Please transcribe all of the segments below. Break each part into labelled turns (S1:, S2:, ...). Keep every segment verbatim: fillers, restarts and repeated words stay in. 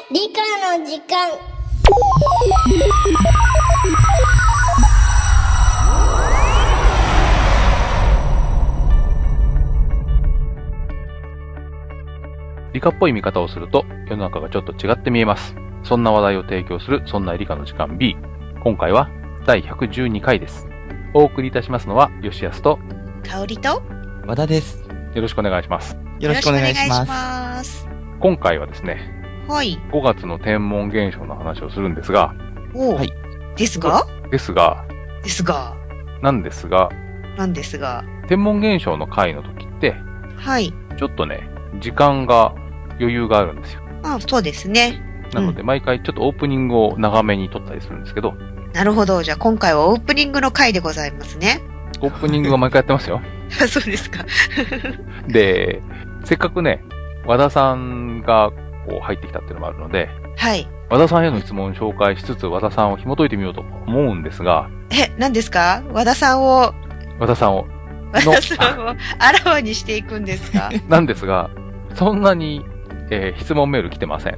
S1: 理科の時間。
S2: 理科っぽい見方をすると世の中がちょっと違って見えます。そんな話題を提供するそんな理科の時間 B。今回はだいひゃくじゅうにかいです。お送りいたしますのは吉安と
S3: 香りと
S4: 和田です。
S2: よろしくお願いします。
S4: よろしくお願いします。
S3: ます。
S2: 今回はですね、
S3: はい。
S2: ごがつの天文現象の話をするんですが、
S3: お
S4: はい。
S3: ですが
S2: ですが、
S3: ですが、
S2: なんですが、
S3: なんですが、
S2: 天文現象の回の時って、
S3: はい。
S2: ちょっとね、時間が余裕があるんですよ。
S3: あ、そうですね。
S2: なので、毎回ちょっとオープニングを長めに撮ったりするんですけど、
S3: なるほど。じゃあ今回はオープニングの回でございますね。
S2: オープニングは毎回やってますよ。
S3: あ、そうですか。
S2: で、せっかくね、和田さんがこう入ってきたっていうのもあるので、
S3: はい。
S2: 和田さんへの質問を紹介しつつ、和田さんを紐解いてみようと思うんですが、
S3: え、何ですか？和田さんを、
S2: 和田さんを、
S3: 和田さんをあらわにしていくんですか？
S2: なんですが、そんなに、えー質問メール来てません。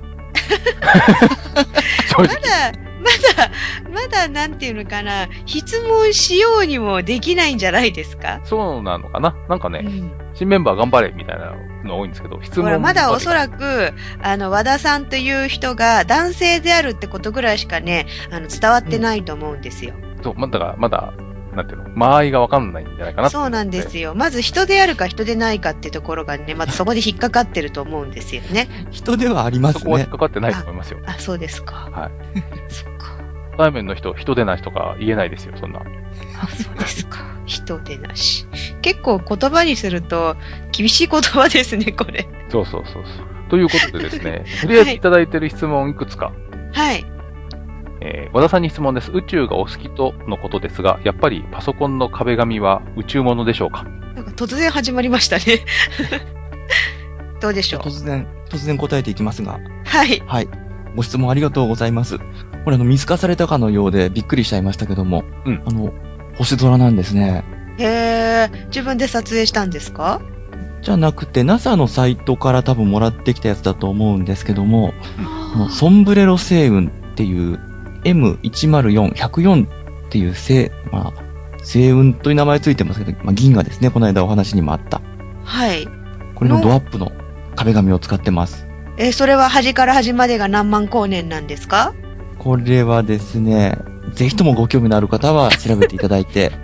S2: 正直。
S3: まだ、まだ、まだなんていうのかな、質問しようにもできないんじゃないですか？
S2: そうなのかななんかね、
S3: うん
S2: 新メンバー頑張れみたいなの多いんですけど、質問
S3: ほら、まだおそ
S2: く、
S3: らく、あの、和田さんという人が男性であるってことぐらいしかね、あの、伝わってないと思うんですよ。
S2: そう、まだから、まだ、なんていうの、間合いがわかんないんじゃないかなって
S3: そうなんですよ。まず人であるか人でないかっていうところがね、まずそこで引っかかってると思うんですよね。
S4: 人ではあります
S2: そこは引っ
S4: ね。
S2: かかってないと思いますよ。
S3: あ、そうですか。
S2: はい。
S3: そっか。
S2: 対面の人、人でない人か言えないですよ、そんな。
S3: あ、そうですか。人でなし。結構言葉にすると厳しい言葉ですね、これ。
S2: そうそうそうそう。ということでですね、とりあえずいただいている質問いくつか。
S3: はい。
S2: えー和田さんに質問です。宇宙がお好きとのことですが、やっぱりパソコンの壁紙は宇宙物でしょうか？
S3: なんか突然始まりましたね。どうでしょう？
S4: 突然、突然答えていきますが。
S3: はい。
S4: はい。ご質問ありがとうございます。これあの、見透かされたかのようでびっくりしちゃいましたけども。
S2: うん
S4: あの、星空なんですね。
S3: へー、自分で撮影したんですか？
S4: じゃなくて、ナサ のサイトから多分もらってきたやつだと思うんですけども、あのソンブレロ星雲っていう エムいちまるよん、ひゃくよん っていう星、まあ、星雲という名前ついてますけど、まあ、銀河ですね。この間お話にもあった。
S3: はい。
S4: これのドアップの壁紙を使ってます。
S3: えーそれは端から端までが何万光年なんですか？
S4: これはですね、ぜひともご興味のある方は調べていただいて、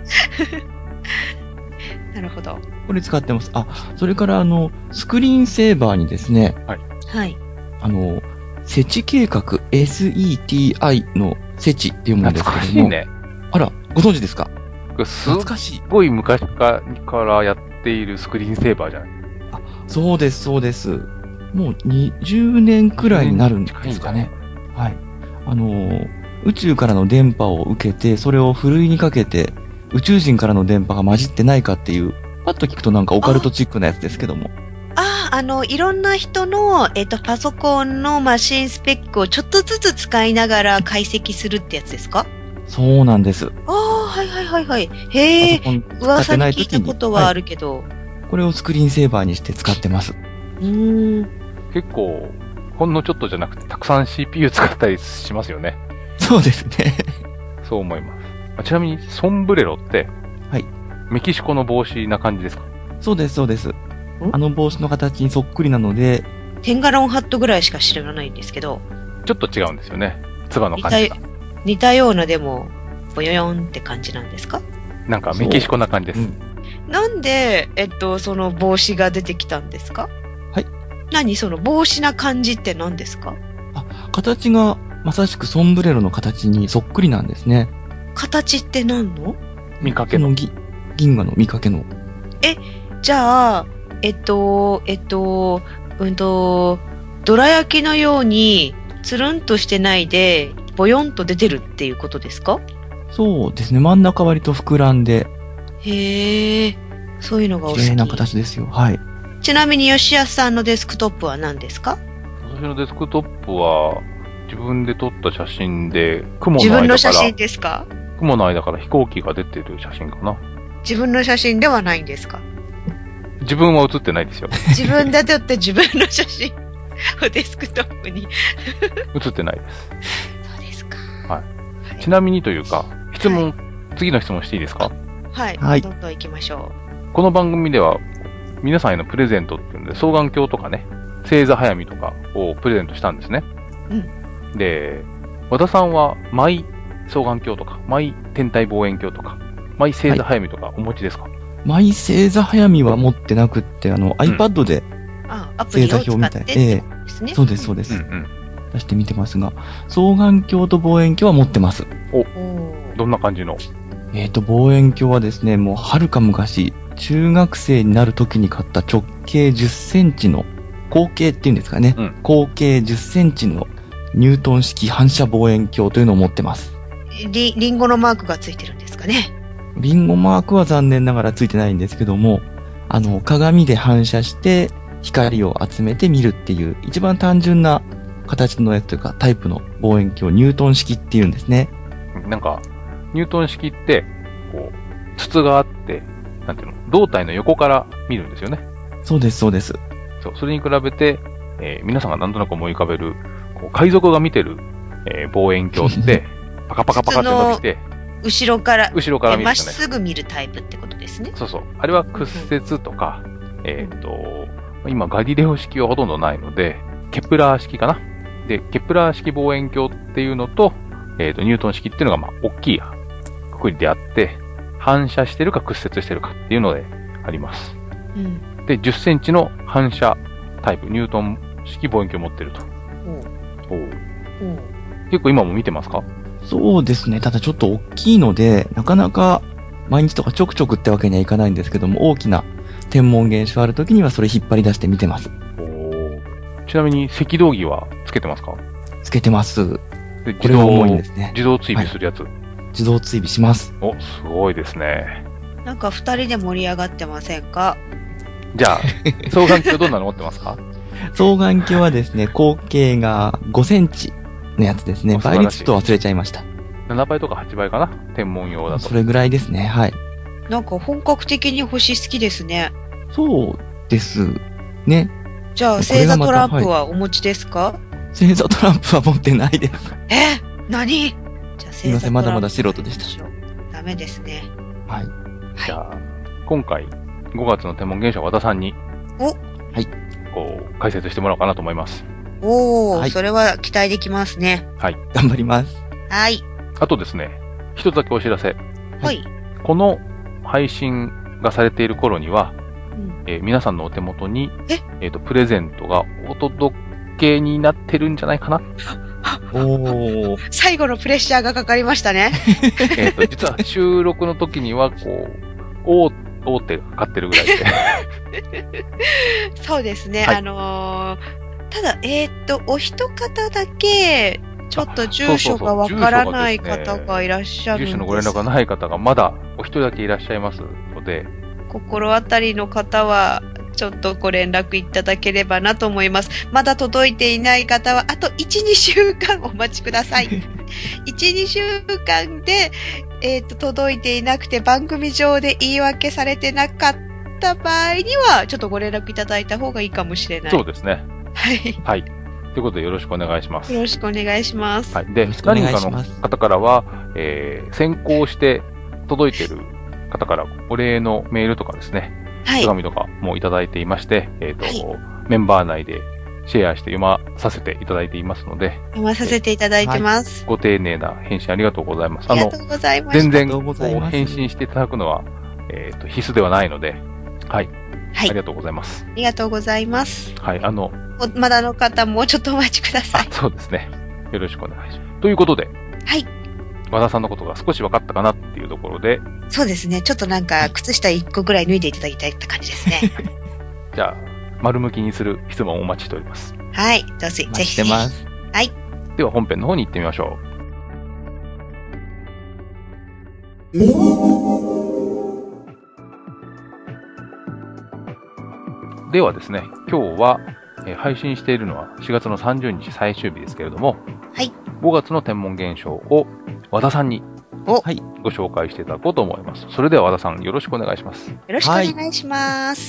S3: なるほど。
S4: これ使ってます。あ、それからあの、スクリーンセーバーにですね、
S3: はい。
S4: あの、セチ計画 エスイーティーアイ のセチっていうものですけ
S2: 懐
S4: ども。
S2: かしいね。
S4: あら、ご存知ですか？
S2: すっ
S4: 懐かしい。
S2: ごい昔からやっているスクリーンセーバーじゃない？
S4: そうです、そうです。もうにじゅうねんくらいになるんですかね。はい。あの、宇宙からの電波を受けて、それをふるいにかけて、宇宙人からの電波が混じってないかっていう、パッと聞くとなんかオカルトチックなやつですけども。
S3: ああ、あの、いろんな人の、えっと、パソコンのマシンスペックをちょっとずつ使いながら解析するってやつですか？
S4: そうなんです。
S3: ああ、はいはいはいはい。へえ、
S4: パソコン使って
S3: 噂に聞い
S4: ない時に
S3: たことはあ
S4: はい
S3: るけど。
S4: これをスクリーンセーバーにして使ってます。
S3: うーん。
S2: 結構、ほんのちょっとじゃなくて、たくさん シーピーユー 使ったりしますよね。
S4: そうですね。
S2: そう思います。あちなみに、ソンブレロって、
S4: はい。
S2: メキシコの帽子な感じですか？
S4: そうです、そうです。あの帽子の形にそっくりなので、
S3: テンガロンハットぐらいしか知らないんですけど、
S2: ちょっと違うんですよね。つばの
S3: 似た
S2: 感じが。
S3: 似たようなでも、ボヨヨンって感じなんですか？
S2: なんかメキシコな感じです。
S4: うん
S3: なんで、えっと、その帽子が出てきたんですか？
S4: はい。
S3: 何その帽子な感じって何ですか？
S4: あ、形がまさしくソンブレロの形にそっくりなんですね。
S3: 形って何の？
S2: 見かけの。
S4: そのぎ銀河の見かけの。
S3: じゃあ、えっと、えっと、うんと、どら焼きのように、つるんとしてないで、ボヨンと出てるっていうことですか？
S4: そうですね。真ん中割と膨らんで、
S3: へえ、そういうのがお好き。
S4: 綺麗な形ですよ。はい。
S3: ちなみに吉安さんのデスクトップは何ですか？
S2: 私のデスクトップは、自分で撮った写真で、雲
S3: 自
S2: の間から、
S3: 分の写真ですか？
S2: 雲の間から飛行機が出てる写真かな。
S3: 自分の写真ではないんですか？
S2: 自分は写ってないですよ。
S3: 自分で撮って自分の写真。 デスクトップに。
S2: 映ってないです。
S3: そうですか。
S2: はい。ちなみにというか、質問、はい、次の質問していいですか？
S3: はい。
S4: はい。
S3: どんどん行きましょ
S2: う。この番組では、皆さんへのプレゼントっていうんで、双眼鏡とかね、星座早見とかをプレゼントしたんですね。
S3: うん。
S2: で、和田さんは、マイ双眼鏡とか、マイ天体望遠鏡とか、マイ星座早見とかお持ちですか？はい、
S4: マイ星座早見は持ってなくって、あの、うん、iPad で、
S3: あ、アプリを使ってってですね。
S4: そうです、そうです、
S2: うんうん。
S4: 出してみてますが、双眼鏡と望遠鏡は持ってます。
S2: お、どんな感じの？
S4: えっと、望遠鏡はですね、もうはるか昔、中学生になる時に買った直径じゅっセンチの、口径っていうんですかね、うん、口径じゅっセンチのニュートン式反射望遠鏡というのを持ってます。
S3: リ、リンゴのマークがついてるんですかね？
S4: リンゴマークは残念ながらついてないんですけども、あの、鏡で反射して光を集めて見るっていう、一番単純な形のやつというか、タイプの望遠鏡、ニュートン式っていうんですね。
S2: なんか、ニュートン式って、こう、筒があって、なんていうの、胴体の横から見るんですよね。
S4: そうです、そうです。
S2: そう、それに比べて、えー、皆さんがなんとなく思い浮かべる、こう海賊が見てる、えー、望遠鏡って、パカパカパカって伸びて、
S3: 後ろから、
S2: 後ろから見る、ね。
S3: まっすぐ見るタイプってことですね。
S2: そうそう。あれは屈折とか、うん、えっ、ー、と、今ガリレオ式はほとんどないので、ケプラー式かな。で、ケプラー式望遠鏡っていうのと、えっ、ー、と、ニュートン式っていうのが、まあ、大きいくくりであって、反射してるか屈折してるかっていうのであります。
S3: うん、
S2: で、じゅっセンチの反射タイプ、ニュートン式望遠鏡を持ってると。おうおう結構今も見てますか？
S4: そうですね。ただちょっと大きいので、なかなか毎日とかちょくちょくってわけにはいかないんですけども、大きな天文現象あるときにはそれ引っ張り出して見てます。
S2: おちなみに赤道儀はつけてますか？
S4: つけてます。
S2: で
S4: これが重いんですね。
S2: 自動追尾するやつ、はい、
S4: 自動追尾します。
S2: お、すごいですね。
S3: なんか二人で盛り上がってませんか？
S2: じゃあ、双眼鏡どんなの持ってますか？
S4: 双眼鏡はですね、口径がごセンチのやつですね。倍率と忘れちゃいました。
S2: ななばいとかはちばいかな？天文用だと。
S4: それぐらいですね、はい。
S3: なんか本格的に星好きですね。
S4: そうですね。
S3: じゃあ、星座トランプはお持ちですか？はい、
S4: 星座トランプは持ってないです。
S3: え？何？じゃあ、
S4: すいません、まだまだ素人でした。
S3: ダメですね。
S4: はい。
S2: じゃあ、今回、ごがつの天文現象を和田さんに、
S3: おはい。
S2: こう、解説してもらおうかなと思います。
S3: おー、
S4: はい、
S3: それは期待できますね。
S2: はい。
S4: 頑張ります。
S3: はい。
S2: あとですね、一つだけお知らせ。
S3: はい。
S2: この配信がされている頃には、
S3: うん
S2: えー、皆さんのお手元に、
S3: え
S2: えっ、ー、と、プレゼントがお届けになってるんじゃないかな。
S4: おー。
S3: 最後のプレッシャーがかかりましたね。
S2: えっと、実は収録の時には、こう、大、大手がかかってるぐらいで。
S3: そうですね、
S2: はい、
S3: あのー、ただ、えっ、ー、と、お一方だけ、ちょっと住所がわからない方がいらっしゃるんです。
S2: 住所のご連絡がない方がまだお一人だけいらっしゃいますので、
S3: 心当たりの方は、ちょっとご連絡いただければなと思います。まだ届いていない方は、あといち、にしゅうかんお待ちください。いち、にしゅうかんで、えっと、届いていなくて番組上で言い訳されてなかった場合には、ちょっとご連絡いただいた方がいいかもしれない。
S2: そうですね。
S3: はい。
S2: はい。ということでよろしくお願いします。
S3: よろしくお願いします。
S2: はい。で、何人かの方からは、えー、先行して届いている方からお礼のメールとかですね、はい、手紙とかもいただいていまして、えっと、はい、メンバー内でシェアして読まさせていただいていますので、
S3: 読まさせていただいてます。
S2: はい、ご丁寧な返信ありがとうございます。
S3: ありがとうございます。
S2: 全然こう返信していただくのは、えっと、必須ではないので、はい。はい。ありがとうございます。
S3: ありがとうございます。
S2: はい、あの、
S3: まだの方もうちょっとお待ちください。
S2: あ、そうですね。よろしくお願いします。ということで、
S3: はい。
S2: 和田さんのことが少し分かったかなっていうところで、
S3: そうですね。ちょっとなんか、靴下いっこぐらい脱いでいただきたいって感じですね。
S2: じゃあ、丸向きにする質問をお待ちしております。
S3: はい。どうぞ、ぜひ。
S4: してます。
S3: はい。
S2: では本編の方に行ってみましょう。ではですね、今日は、えー、配信しているのはしがつのさんじゅうにち最終日ですけれども、
S3: はい。
S2: ごがつの天文現象を和田さんに、
S3: お、
S2: はい、ご紹介していただこうと思います。それでは和田さん、よろしくお願いします。よ
S3: ろしくお願いします。
S2: はい、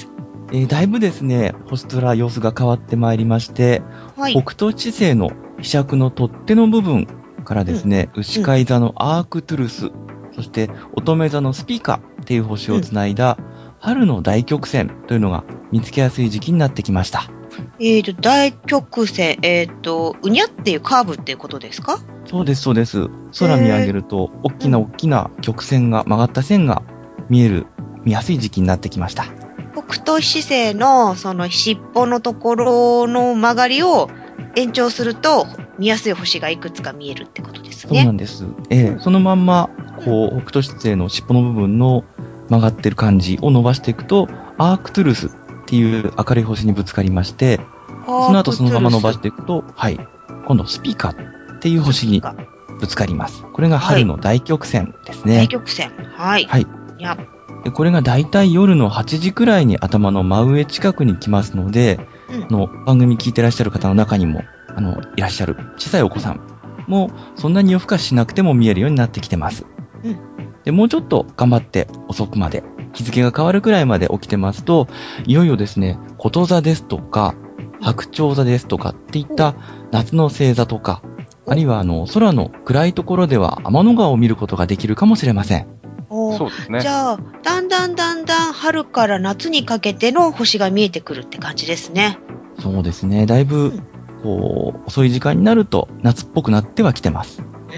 S4: えーだいぶですね、星空様子が変わってまいりまして、
S3: はい。
S4: 北斗七星の飛尺の取っ手の部分からですね、牛飼い座のアークトゥルス、そして乙女座のスピカっていう星をつないだ、春の大曲線というのが見つけやすい時期になってきました。
S3: えーと、大曲線、えーと、うにゃっていうカーブっていうことですか？
S4: そうです、そうです。空見上げると、大きな大きな曲線が、曲がった線が見える、見やすい時期になってきました。
S3: 北斗七星のその尻尾のところの曲がりを延長すると見やすい星がいくつか見えるってことですね。
S4: そうなんです。ええ、そのまんま、こう、北斗七星の尻尾の部分の曲がってる感じを伸ばしていくと、アークトゥルスっていう明るい星にぶつかりまして、その後そのまま伸ばしていくと、はい、今度スピカっていう星にぶつかります。これが春の大曲線ですね。
S3: 大曲線。はい。
S4: はい。
S3: いや
S4: でこれがだいたい夜のはちじくらいに頭の真上近くに来ますので、
S3: うん、
S4: あの番組聞いてらっしゃる方の中にもあのいらっしゃる小さいお子さんもそんなに夜更かししなくても見えるようになってきてます。
S3: うん、
S4: でもうちょっと頑張って遅くまで日付が変わるくらいまで起きてますと、いよいよですね、こと座ですとか白鳥座ですとかっていった夏の星座とか、あるいはあの空の暗いところでは天の川を見ることができるかもしれません。
S2: そうですね。
S3: じゃあ、だんだんだんだん春から夏にかけての星が見えてくるって感じですね。
S4: そうですね。だいぶ、うん、こう、遅い時間になると夏っぽくなってはきてます。
S3: うん、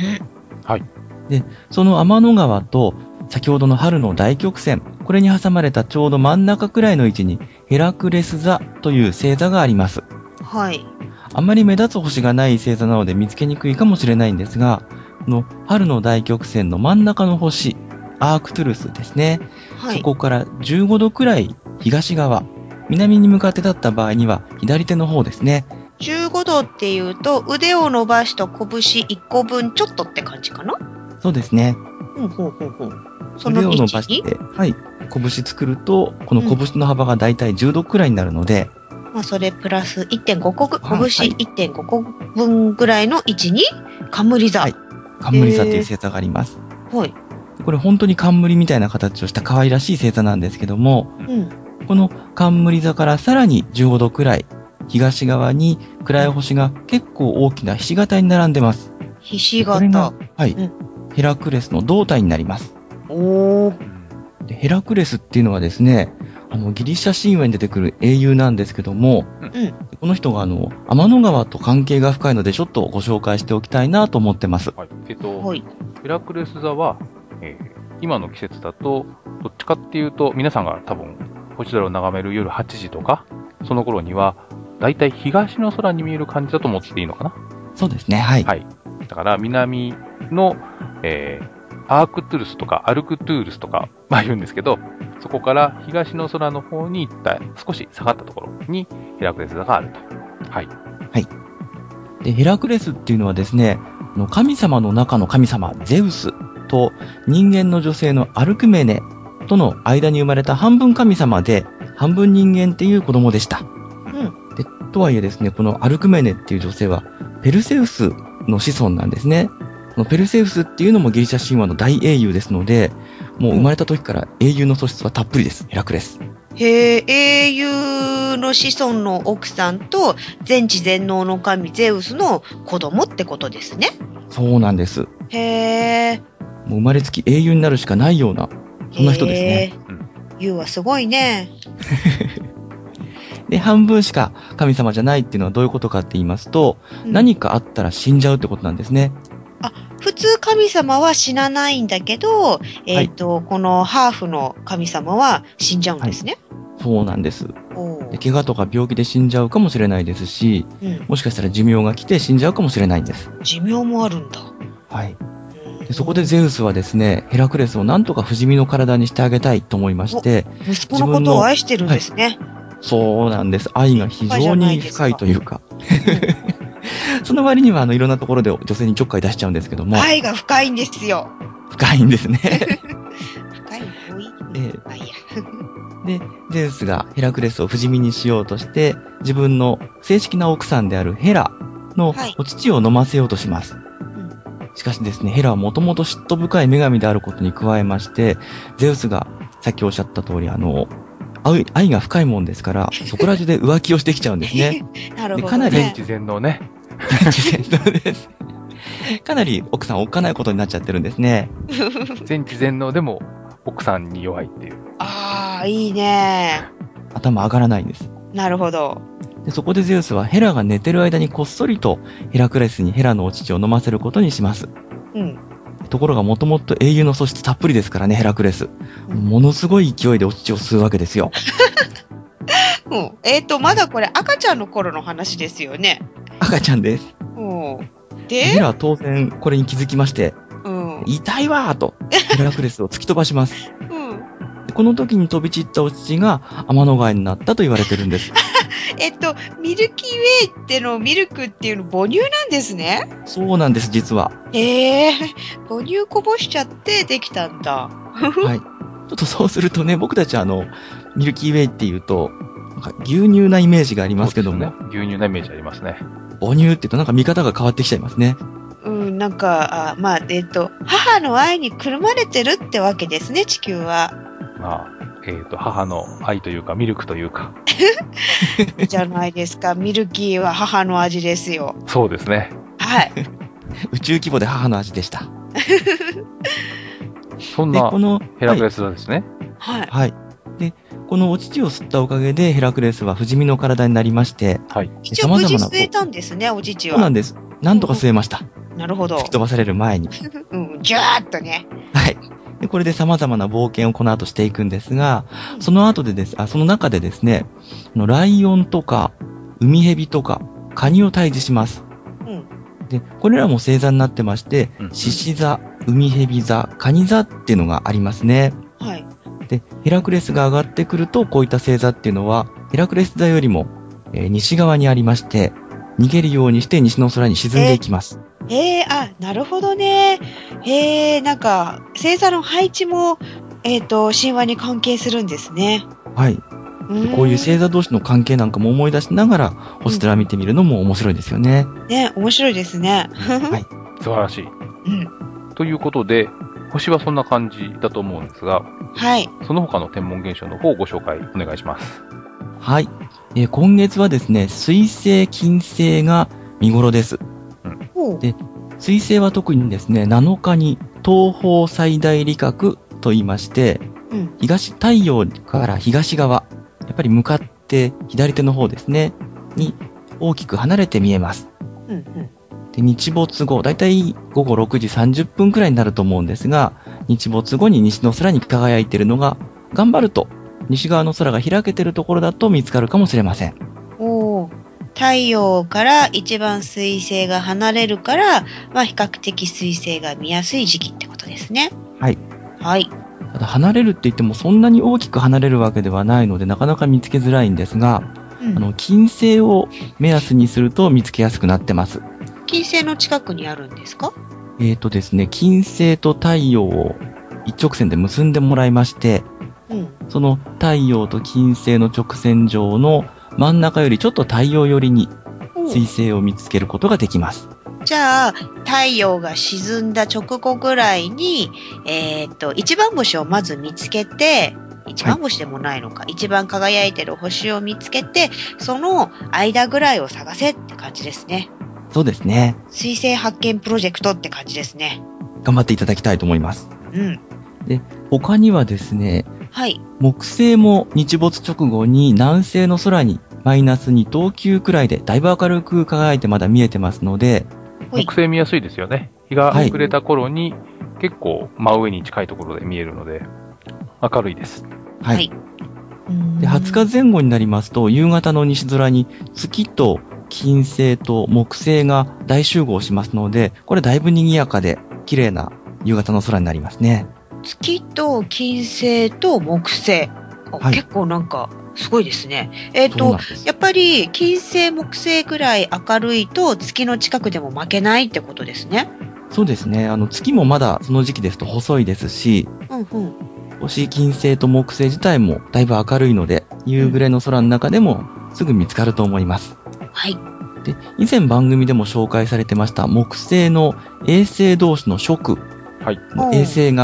S2: はい。
S4: で、その天の川と先ほどの春の大曲線、これに挟まれたちょうど真ん中くらいの位置にヘラクレス座という星座があります。
S3: はい。
S4: あんまり目立つ星がない星座なので見つけにくいかもしれないんですが、この春の大曲線の真ん中の星、アークトゥルスですね、はい、そこからじゅうごどくらい東側、南に向かって立った場合には左手の方ですね。
S3: じゅうごどっていうと腕を伸ばした拳いっこぶんちょっとって感じかな？
S4: そうですね。
S3: うん、ほうほうほう。その
S4: 腕を伸ばして、はい、拳作るとこの拳の幅がだいたいじゅうどくらいになるので、
S3: うん、まあそれプラス いってんご 個、拳 いってんご 個分ぐらいの位置に冠座。はい、
S4: 冠座っていう星座があります。
S3: はい。
S4: これ本当に冠みたいな形をした可愛らしい星座なんですけども、
S3: うん、
S4: この冠座からさらにじゅうごどくらい東側に暗い星が結構大きなひし形に並んでます。
S3: ひし形。
S4: これが、はい、
S3: うん、
S4: ヘラクレスの胴体になります。
S3: おー。
S4: でヘラクレスっていうのはですね、あのギリシャ神話に出てくる英雄なんですけども、
S3: うん、
S4: この人があの天の川と関係が深いのでちょっとご紹介しておきたいなと思ってます。
S2: はい、えっと、
S3: はい、
S2: ヘラクレス座はえー、今の季節だとどっちかっていうと皆さんが多分星空を眺める夜はちじとかその頃にはだいたい東の空に見える感じだと思っていいのかな。
S4: そうですね、はい、
S2: はい、だから南の、えー、アークトゥルスとかアルクトゥールスとか、まあ、言うんですけど、そこから東の空の方に行った少し下がったところにヘラクレス座があると。はい、
S4: はい、でヘラクレスっていうのはですね、神様の中の神様ゼウスと人間の女性のアルクメネとの間に生まれた半分神様で半分人間っていう子供でした。
S3: うん、
S4: でとはいえですね、このアルクメネっていう女性はペルセウスの子孫なんですね。このペルセウスっていうのもギリシャ神話の大英雄ですので、もう生まれた時から英雄の素質はたっぷりです、ヘラクレス。
S3: へえ、英雄の子孫の奥さんと全知全能の神ゼウスの子供ってことですね。
S4: そうなんです。
S3: へえ。
S4: もう生まれつき英雄になるしかないような、そんな人ですね。
S3: ユウはすごいね。
S4: で、半分しか神様じゃないっていうのはどういうことかって言いますと、うん、何かあったら死んじゃうってことなんですね。
S3: あ、普通神様は死なないんだけど、えっと、はい、このハーフの神様は死んじゃうんですね。
S4: はい、そうなんです。で怪我とか病気で死んじゃうかもしれないですし、うん、もしかしたら寿命が来て死んじゃうかもしれないんです。
S3: 寿命もあるんだ。
S4: はい。でそこでゼウスはですね、ヘラクレスをなんとか不死身の体にしてあげたいと思いまして、
S3: 息子のことを愛してるんですね。はい、
S4: そうなんです。愛が非常に深いというか。その割にはあのいろんなところで女性にちょっかい出しちゃうんですけども。
S3: 愛が深いんですよ。
S4: 深いんですね。
S3: 深い多い。
S4: えー、で、ゼウスがヘラクレスを不死身にしようとして、自分の正式な奥さんであるヘラのお乳を飲ませようとします。はい、しかしですね、ヘラはもともと嫉妬深い女神であることに加えまして、ゼウスがさっきおっしゃった通り、あの、 愛愛が深いもんですから、そこら中で浮気をしてきちゃうんですね。
S3: なるほど、ね。
S4: でかなり
S2: 全知全能ね。
S4: 全知全能です。かなり奥さんおっかないことになっちゃってるんですね。
S2: 全知全能でも奥さんに弱いっていう。
S3: ああ、いいね。
S4: 頭上がらないんです。
S3: なるほど。
S4: でそこでゼウスはヘラが寝てる間にこっそりとヘラクレスにヘラのお乳を飲ませることにします。
S3: うん。
S4: ところがもともと英雄の素質たっぷりですからね、ヘラクレス。ものすごい勢いでお乳を吸うわけですよ。
S3: うん。えっと、まだこれ赤ちゃんの頃の話ですよね。
S4: 赤ちゃんです。
S3: うん。
S4: ヘ
S3: で、
S4: ラは当然これに気づきまして、
S3: うん。
S4: 痛いわーとヘラクレスを突き飛ばします。
S3: うん。
S4: でこの時に飛び散ったお乳が天の川になったと言われてるんです。
S3: えっと、ミルキーウェイってのミルクっていうの母乳なんですね。
S4: そうなんです、実は。
S3: へえ、母乳こぼしちゃってできたんだ。
S4: はい。ちょっとそうするとね、僕たちあの、ミルキーウェイっていうと、なんか牛乳なイメージがありますけども、
S2: そうですね、牛乳なイメージありますね。
S4: 母乳って言うとなんか見方が変わってきちゃいますね。
S3: うん、なんか、あまあ、えっと、母の愛にくるまれてるってわけですね、地球は。
S2: まあ、えっと、母の愛というか、ミルクというか。
S3: じゃないですか。ミルキーは母の味ですよ。
S2: そうですね。
S3: はい。
S4: 宇宙規模で母の味でした。
S2: そんな
S4: でこの
S2: ヘラクレスですね。
S3: はい。
S4: はい。で、このお乳を吸ったおかげでヘラクレスは不死身の体になりまして、
S2: はい。
S3: 一応無事吸えたんですね、お乳は。
S4: そうなんです。なんとか吸えました。
S3: なるほど。
S4: 突き飛ばされる前に。
S3: うん、ジューっとね。
S4: はい。で、これで様々な冒険をこの後していくんですが、その後でです、あ、その中でですね、あのライオンとか、海蛇とか、カニを退治します。
S3: うん。
S4: で、これらも星座になってまして、
S2: うん
S4: 獅子座、海蛇座、カニ座っていうのがありますね。
S3: はい。
S4: で、ヘラクレスが上がってくると、こういった星座っていうのは、ヘラクレス座よりも、えー西側にありまして、逃げるようにして西の空に沈んでいきます。
S3: へえ、あ、なるほどね。へえ、なんか、星座の配置も、えっと、神話に関係するんですね。
S4: はい。
S3: うーん
S4: こういう星座同士の関係なんかも思い出しながら、星空見てみるのも面白いですよね。
S3: ね、面白いですね。
S4: はい。
S2: 素晴らしい。
S3: うん。
S2: ということで、星はそんな感じだと思うんですが、
S3: はい。
S2: その他の天文現象の方をご紹介お願いします。
S4: はい。えー今月はですね、水星、金星が見頃です。
S3: ほう。
S4: で水星は特にですね、なのかに東方最大理覚と言いまして、
S3: うん。
S4: 東、太陽から東側、やっぱり向かって左手の方ですね、に大きく離れて見えます。
S3: うん。うん。
S4: で日没後、だいたいごごろくじさんじゅっぷんくらいになると思うんですが、日没後に西の空に輝いているのが、頑張ると西側の空が開けているところだと見つかるかもしれません。
S3: おー。太陽から一番水星が離れるから、まあ比較的水星が見やすい時期ってことですね。
S4: はい。
S3: はい。
S4: ただ離れるって言ってもそんなに大きく離れるわけではないのでなかなか見つけづらいんですが、
S3: うん
S4: あの、金星を目安にすると見つけやすくなってます。
S3: 金星の近くにあるんですか？
S4: えーとですね、金星と太陽を一直線で結んでもらいまして、
S3: うん。
S4: その太陽と金星の直線上の真ん中よりちょっと太陽寄りに水星を見つけることができます。
S3: じゃあ、太陽が沈んだ直後ぐらいに、えっと、一番星をまず見つけて、一番星でもないのか、一番輝いてる星を見つけて、その間ぐらいを探せって感じですね。
S4: そうですね。
S3: 水星発見プロジェクトって感じですね。
S4: 頑張っていただきたいと思います。
S3: うん。
S4: で、他にはですね、
S3: はい。
S4: 木星も日没直後に南西の空にマイナスに等級くらいでだいぶ明るく輝いてまだ見えてますので、
S3: ほい
S2: 木星見やすいですよね。日が暮れた頃に結構真上に近いところで見えるので、明るいです。
S4: はい。
S3: はい。うーん
S4: で、はつかぜん後になりますと、夕方の西空に月と金星と木星が大集合しますので、これだいぶ賑やかで綺麗な夕方の空になりますね。
S3: 月と金星と木星。あ
S4: はい
S3: 結構なんか、すごいですね。えっ、と
S4: そうなん、です。
S3: やっぱり金星、木星ぐらい明るいと月の近くでも負けないってことですね。
S4: そうですね。あの、月もまだその時期ですと細いですし、
S3: うんうん。
S4: 星、金星と木星自体もだいぶ明るいので、夕暮れの空の中でもすぐ見つかると思います。
S3: はい。
S4: で、以前番組でも紹介されてました木星の衛星同士の食
S2: はい。
S4: の衛星が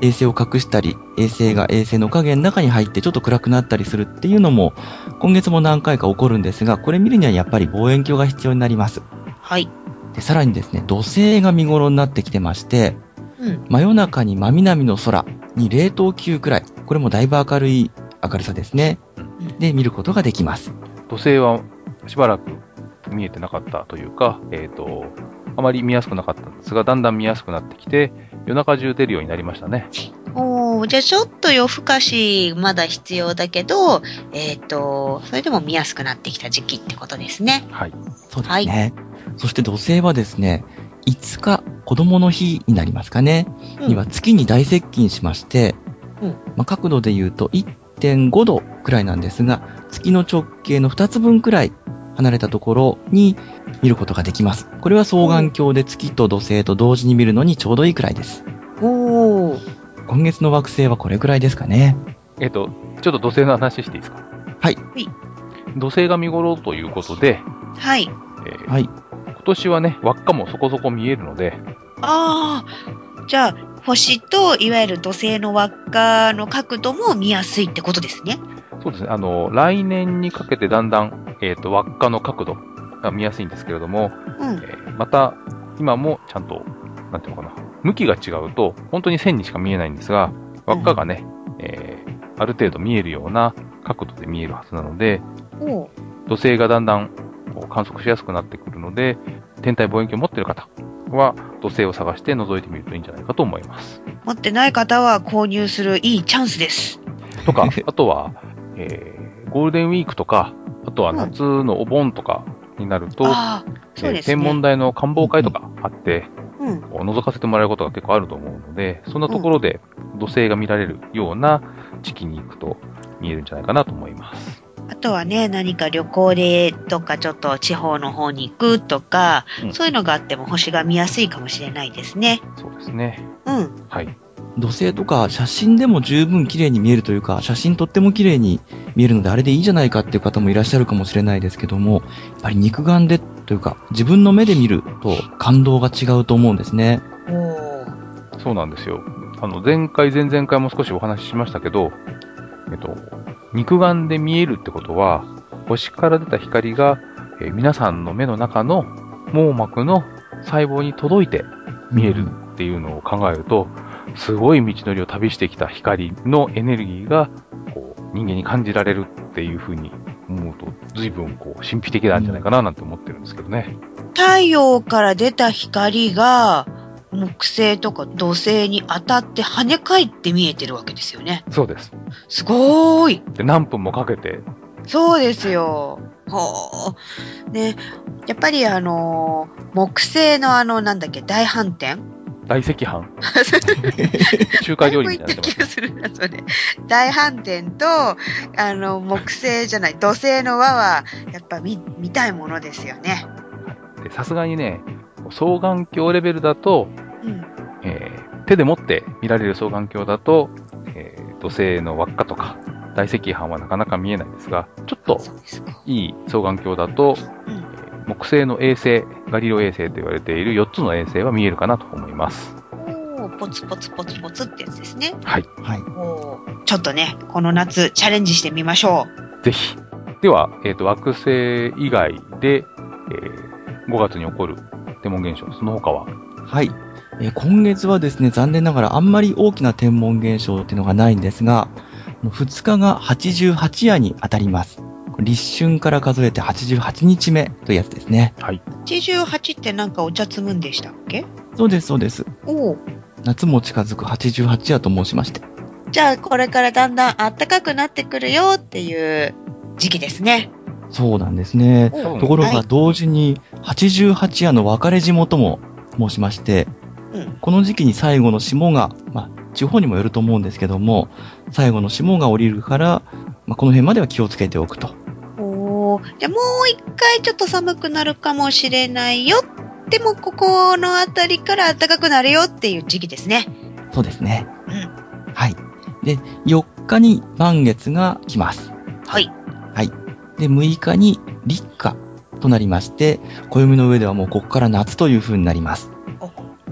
S4: 衛星を隠したり、衛星が衛星の影の中に入ってちょっと暗くなったりするっていうのも、今月も何回か起こるんですが、これ見るにはやっぱり望遠鏡が必要になります。
S3: はい。
S4: で、さらにですね、土星が見頃になってきてまして、うん、真夜中に真南の空に冷凍級くらい、これもだいぶ明るい明るさですね。で、見ることができます。
S2: 土星はしばらく見えてなかったというか、えっと、あまり見やすくなかったんですが、だんだん見やすくなってきて、夜中中出るようになりましたね。
S3: おー、じゃあちょっと夜更かしまだ必要だけど、えっと、それでも見やすくなってきた時期ってことですね。
S2: はい。
S4: そうですね。はい、そして土星はですね、いつか子供の日になりますかね、うん、には月に大接近しまして、うんまあ、角度で言うと いってんご 度くらいなんですが、月の直径のふたつぶんくらい離れたところに見ることができます。これは双眼鏡で月と土星と同時に見るのにちょうどいいくらいです。
S3: おー。
S4: 今月の惑星はこれくらいですかね。
S2: えっと、ちょっと土星の話していいですか？
S4: はい。
S2: 土星が見頃ということで、
S3: はい。
S2: えー、はい。今年はね、輪っかもそこそこ見えるので。
S3: ああ、じゃあ、星といわゆる土星の輪っかの角度も見やすいってことですね。
S2: そうですね。あの、来年にかけてだんだん、えっと、輪っかの角度が見やすいんですけれども、うんえー、また、今もちゃんと、なんていうのかな、向きが違うと、本当に線にしか見えないんですが、輪っかがね、うんえー、ある程度見えるような角度で見えるはずなので、土星がだんだん観測しやすくなってくるので、天体望遠鏡を持っている方は土星を探して覗いてみるといいんじゃないかと思います。
S3: 持ってない方は購入するいいチャンスです。
S2: とか、あとは、えー、ゴールデンウィークとか、あとは夏のお盆とかになると、うんそうですね、天文台の観望会とかあって、うん、覗かせてもらえることが結構あると思うので、そんなところで土星が見られるような時期に行くと見えるんじゃないかなと思います。
S3: あとはね、何か旅行でどっかちょっと地方の方に行くとか、うん、そういうのがあっても星が見やすいかもしれないですね。
S2: そうですね。
S3: うん。
S2: はい。
S4: 土星とか写真でも十分綺麗に見えるというか、写真とっても綺麗に見えるのであれでいいんじゃないかっていう方もいらっしゃるかもしれないですけども、やっぱり肉眼でというか自分の目で見ると感動が違うと思うんですね。
S3: おー。
S2: そうなんですよ。あの前回前々回も少しお話ししましたけど、えっと肉眼で見えるってことは、星から出た光が、えー、皆さんの目の中の網膜の細胞に届いて見えるっていうのを考えると、すごい道のりを旅してきた光のエネルギーがこう人間に感じられるっていうふうに思うと、随分こう神秘的なんじゃないかななんて思ってるんですけどね。
S3: 太陽から出た光が木星とか土星に当たって跳ね返って見えてるわけですよね。
S2: そうです。
S3: すごーい。
S2: で、何分もかけて。
S3: そうですよ。ほー。ね、やっぱりあのー、木星のあの、なんだっけ、大反転
S2: 大赤飯中華料理みたいなってます。
S3: 大反転と、あの、木星じゃない、土星の輪は、やっぱ見、見たいものですよね。
S2: さすがにね、双眼鏡レベルだと、うんえー、手で持って見られる双眼鏡だと、えー、土星の輪っかとか大赤飯はなかなか見えないんですが、ちょっといい双眼鏡だと、うん、木星の衛星、ガリレオ衛星と言われているよっつの衛星は見えるかなと思います。
S3: おー、ポツポツポツポツってやつですね。
S2: はい。はい。
S3: おー、ちょっとね、この夏チャレンジしてみましょ
S2: う。ぜひ。では、えっと、惑星以外で、えー、ごがつに起こる天文現象、その他は？
S4: はい。えー、今月はですね、残念ながらあんまり大きな天文現象っていうのがないんですが、ふつかがはちじゅうはち夜に当たります。立春から数えてはちじゅうはちにちめというやつですね。
S2: はい。
S3: はちじゅうはちってなんかお茶摘むんでしたっけ？
S4: そうです、そうです。
S3: おー。
S4: 夏も近づくはちじゅうはち夜と申しまして。
S3: じゃあ、これからだんだん暖かくなってくるよっていう時期ですね。
S4: そうなんですね。ところが同時にはちじゅうはち夜の別れ霜とも申しまして、うん、この時期に最後の霜が、まあ、地方にもよると思うんですけども、最後の霜が降りるから、まあ、この辺までは気をつけておくと。
S3: おー、じゃあもう一回ちょっと寒くなるかもしれないよ。でもここのあたりから暖かくなるよっていう時期ですね。
S4: そうですね。
S3: うん。
S4: はい。で、よっかに満月が来ます。
S3: はい。
S4: はい。で、むいかに立夏となりまして、暦の上ではもうここから夏という風になります。
S3: お、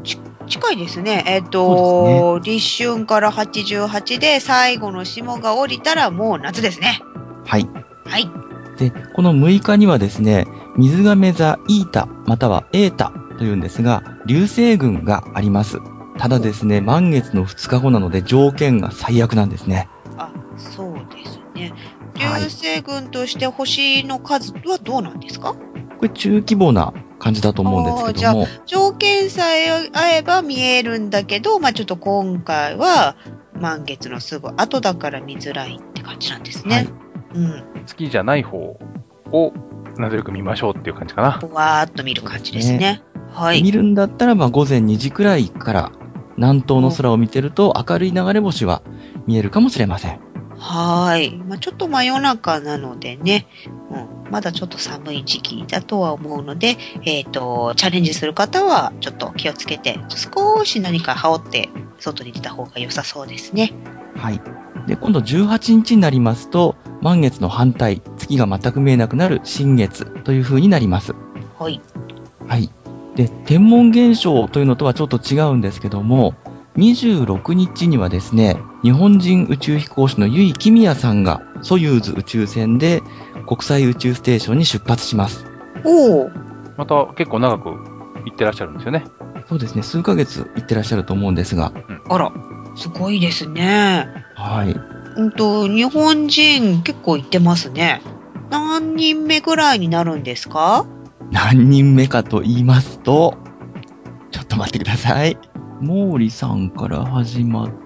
S3: 近いですね。えっ、と、立春からはちじゅうはちで最後の霜が降りたらもう夏ですね。
S4: はい。
S3: はい。
S4: で、このむいかにはですね、水亀座イータまたはエータというんですが、流星群があります。ただですね、満月のふつかごなので条件が最悪なんですね。
S3: あ、そうですね。流星群として星の数はどうなんですか？
S4: これ中規模な感じだと思うんですけども。
S3: じゃあ、条件さえ合えば見えるんだけど、まあちょっと今回は満月のすぐ後だから見づらいって感じなんですね。はい。うん。
S2: 月じゃない方をなるべく見ましょうっていう感じかな。
S3: ぼわーっと見る感じですね。ね、はい。
S4: 見るんだったら、まあ午前にじくらいから南東の空を見てると明るい流れ星は見えるかもしれません。
S3: はい。まあ、ちょっと真夜中なのでね、うん、まだちょっと寒い時期だとは思うので、えっと、チャレンジする方はちょっと気をつけて、少し何か羽織って外に出た方が良さそうですね。
S4: はい。で、今度じゅうはちにちになりますと、満月の反対、月が全く見えなくなる新月という風になります。
S3: はい。
S4: はい。で、天文現象というのとはちょっと違うんですけども、にじゅうろくにちにはですね、日本人宇宙飛行士の油井亀美也さんがソユーズ宇宙船で国際宇宙ステーションに出発します。
S3: おお。
S2: また結構長く行ってらっしゃるんですよね。
S4: そうですね、数ヶ月行ってらっしゃると思うんですが。
S3: うん、あら、すごいですね。
S4: はい。
S3: うんと、日本人結構行ってますね。何人目ぐらいになるんですか？
S4: 何人目かと言いますと、ちょっと待ってください。毛利さんから始まって、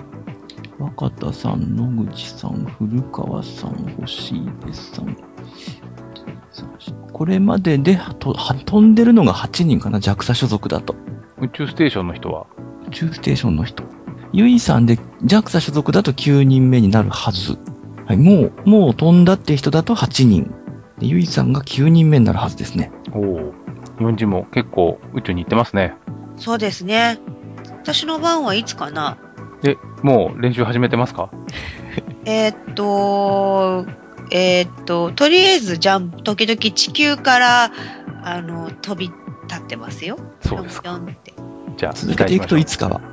S4: 若田さん、野口さん、古川さん、星出さん。これまででと飛んでるのがはちにんかな、ジャクサ 所属だと。
S2: 宇宙ステーションの人は
S4: 宇宙ステーションの人。ゆいさんで ジャクサ 所属だときゅうにんめになるはず。はい、もう、もう飛んだって人だとはちにん。でゆいさんがきゅうにんめになるはずですね。
S2: おお。日本人も結構宇宙に行ってますね。
S3: そうですね。私の番はいつかな？
S2: で、もう練習始めてますか？
S3: えーっと、えーっと、とりあえずジャンプ、時々地球から、あの、飛び立ってますよ。
S2: そうですか。
S3: ぴょんぴょんって。
S4: じゃあ、続けていくといつかは。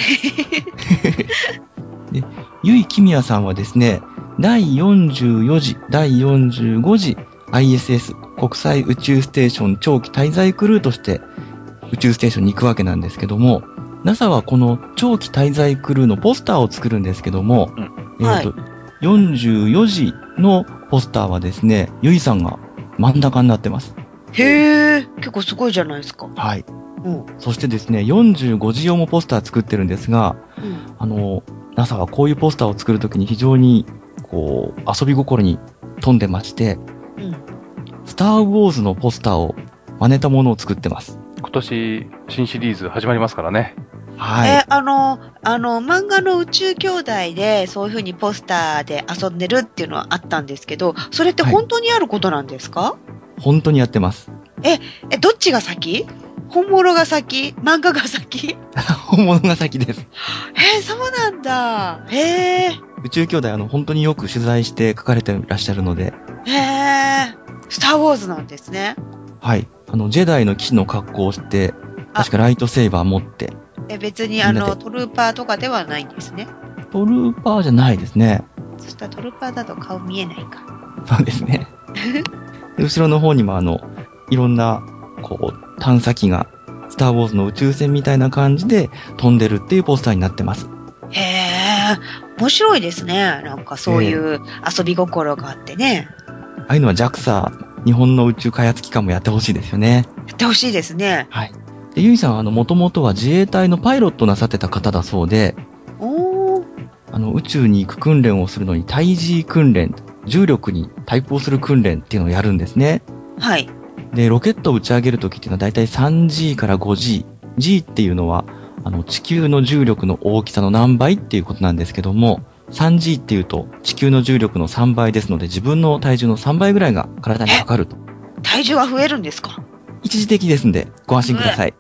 S4: で、ゆいきみやさんはですね、だいよんじゅうよじ、だいよんじゅうごじ アイエスエス 国際宇宙ステーション長期滞在クルーとして宇宙ステーションに行くわけなんですけども、ナサ はこの長期滞在クルーのポスターを作るんですけども、うん、えーとはい、よんじゅうよじのポスターはですね、ゆいさんが真ん中になってます。
S3: へー、結構すごいじゃないですか。
S4: はい。うん、そしてですね、よんじゅうごじ用もポスター作ってるんですが、うん、あの、ナサ はこういうポスターを作るときに非常にこう遊び心に富んでまして、うん、スター・ウォーズのポスターを真似たものを作ってます。
S2: 今年新シリーズ始まりますからね。
S3: はい。え、あの、あの、漫画の宇宙兄弟でそういう風にポスターで遊んでるっていうのはあったんですけど、それって本当にあることなんですか？はい、
S4: 本当にやってます。
S3: え、え、どっちが先？本物が先？漫画が先？
S4: 本物が先です。
S3: えー、そうなんだ。へー。
S4: 宇宙兄弟あの本当によく取材して書かれていらっしゃるので。
S3: へー。スターウォーズなんですね。
S4: はい。あの、ジェダイの騎士の格好をして、確かライトセーバー持って。
S3: え、別にあの、トルーパーとかではないんですね。
S4: トルーパーじゃないですね。
S3: そしたらトルーパーだと顔見えないか。
S4: そうですね。で後ろの方にもあの、いろんな、こう、探査機が、スターウォーズの宇宙船みたいな感じで飛んでるっていうポスターになってます。
S3: へー、面白いですね。なんかそういう遊び心があってね。
S4: ああいうのは ジャクサ、日本の宇宙開発機関もやってほしいですよね。
S3: やってほしいですね。
S4: はい。で、ゆいさんはあの、もともとは自衛隊のパイロットなさってた方だそうで、
S3: おー。
S4: あの、宇宙に行く訓練をするのに対 G 訓練、重力に対抗する訓練っていうのをやるんですね。
S3: はい。
S4: で、ロケットを打ち上げるときっていうのはだいたい スリージー から ファイブジー。G っていうのは、あの、地球の重力の大きさの何倍っていうことなんですけども、スリージー っていうと地球の重力のさんばいですので、自分の体重のさんばいぐらいが体にかかると。
S3: 体重が増えるんですか？
S4: 一時的ですんで、ご安心ください。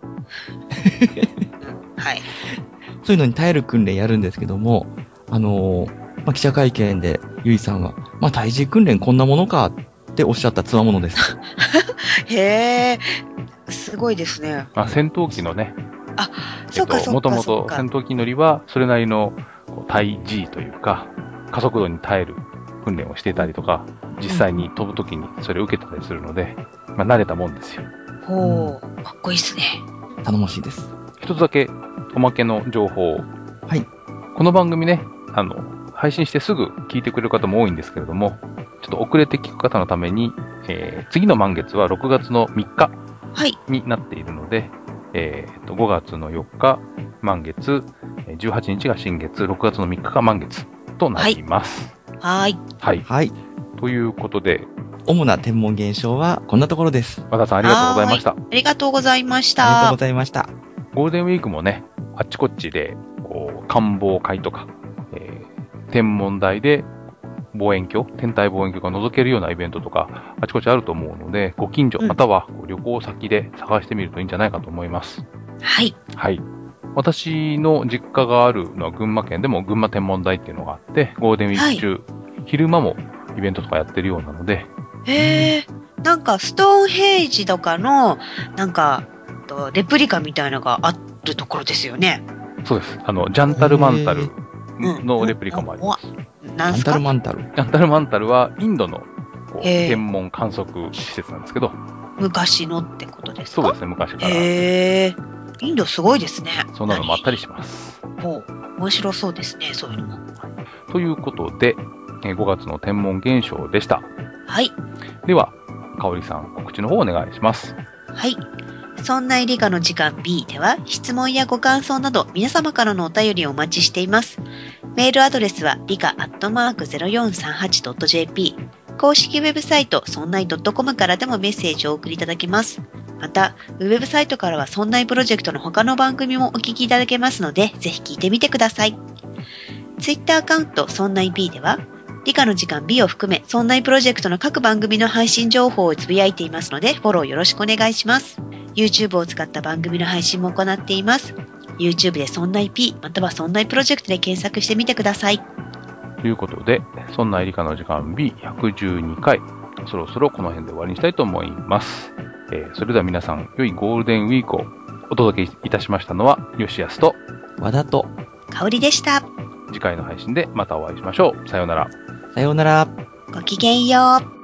S3: はい。
S4: そういうのに耐える訓練やるんですけども、あのー、まあ、記者会見でゆいさんは、まあ、対 G 訓練こんなものかっておっしゃったつわものです。
S3: へー、すごいですね。
S2: あ、戦闘機のね、
S3: あ、そうかそうか。
S2: もとも
S3: そうか
S2: と戦闘機乗りは、それなりのこう対 G というか、加速度に耐える訓練をしていたりとか、実際に飛ぶときにそれを受けたりするので、まあ、慣れたもんですよ。
S3: ほう、かっこいいっすね。
S4: 頼もしいです。
S2: 一つだけおまけの情報。
S4: はい。
S2: この番組ね、あの、配信してすぐ聞いてくれる方も多いんですけれども、ちょっと遅れて聞く方のために、えー次の満月はろくがつのみっか
S3: はい。
S2: になっているので、えーとごがつのよっか満月、えーじゅうはちにちが新月、ろくがつのみっかが満月となります。
S3: はーい。
S2: はい。
S4: はい。
S2: ということで、
S4: 主な天文現象はこんなところです。
S2: 和田さんありがとうございました。
S3: ありがとうございまし
S4: ありがとう
S3: た
S4: ご。ざいました。
S2: ゴールデンウィークもね、あっちこっちで、こう、観望会とか、えー天文台で望遠鏡、天体望遠鏡が覗けるようなイベントとか、あちこちあると思うので、ご近所、
S3: うん
S2: またはこう旅行先で探してみるといいんじゃないかと思います。
S3: はい。
S2: はい。私の実家があるのは群馬県でも群馬天文台っていうのがあって、ゴールデンウィーク中、昼間もイベントとかやってるようなので、
S3: へえ。なんか、ストーンヘイジとかの、なんか、とレプリカみたいなのがあるところですよね。
S2: そうです。あの、ジャンタルマンタルのレプリカもあります。
S3: なんすか
S4: マンタルマンタル。
S2: ジャンタルマンタルはインドのこう
S3: へー
S2: 天文観測施設なんですけど、
S3: 昔のってことですか？
S2: そうですね、昔から。
S3: へえ。インドすごいですね。
S2: そんなのもあったりします。
S3: ほう。面白そうですね、そういうのも。
S2: ということで、えーごがつの天文現象でした。
S3: はい。
S2: では、かおりさん、告知の方お願いします。
S3: はい。そんな理科の時間 B では質問やご感想など皆様からのお便りをお待ちしています。メールアドレスは理科アットマーク ゼロよんさんはちドットジェーピー 公式ウェブサイトそんない .com からでもメッセージをお送りいただけます。また、ウェブサイトからはそんないプロジェクトの他の番組もお聞きいただけますので、ぜひ聞いてみてください。ツイッターアカウントそんない B では理科の時間 B を含め、そんないプロジェクトの各番組の配信情報をつぶやいていますので、フォローよろしくお願いします。YouTube を使った番組の配信も行っています。YouTube でそんない P、またはそんないプロジェクトで検索してみてください。
S2: ということで、そんな理科の時間 ビーひゃくじゅうにかい、そろそろこの辺で終わりにしたいと思います。えーそれでは皆さん、良いゴールデンウィークをお届けいたしましたのは、よしやすと、
S4: 和田と、
S3: 香りでした。
S2: 次回の配信でまたお会いしましょう。さようなら。
S4: さようなら。
S3: ごきげんよう。